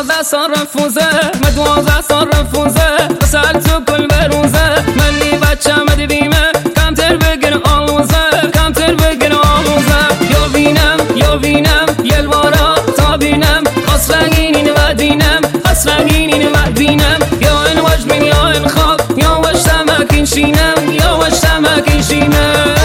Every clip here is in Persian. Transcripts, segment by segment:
12 سال رفوزه ما 12 سال رفوزه بسال تو کل بروزه منی بچه مدی بیمه کمتر بگیر آلوزه کمتر بگیر آلوزه یا وینم یلوارا تا بینم خسرگینین و دینم خسرگینین و دینم یا این وجمین یا این خواب یا وشتمکین شینم یا وشتمکین شینم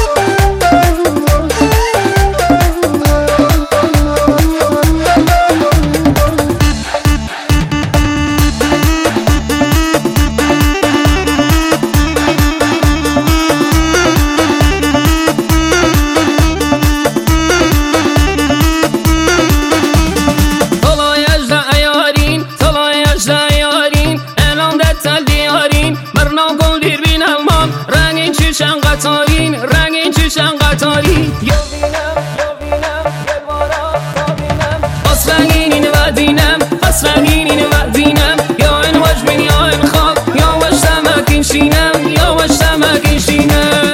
رنگین چشم قطاری یا وینم یلوارا تا بینم خسرگینین و دینم خسرگینین و دینم یا این وجمین یا این خواب یا وشتمکین شینم یا وشتمکین شینم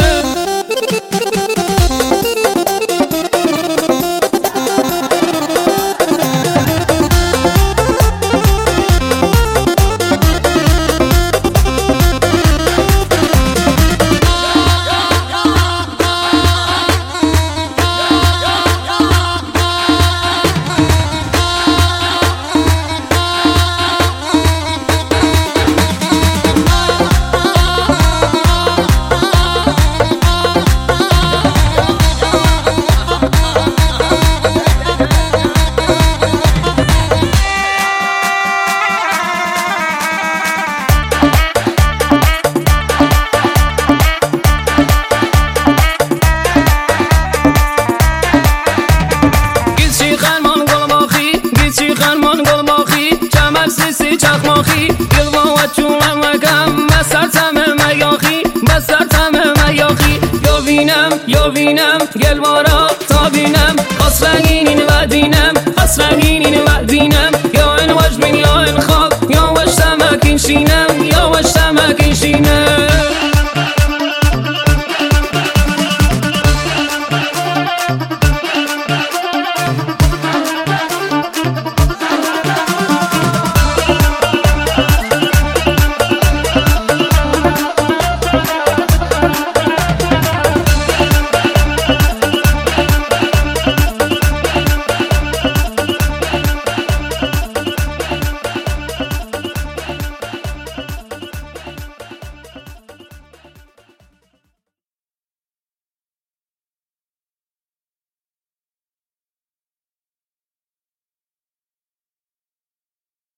خرمان گل باخی چمر سیسی چخماخی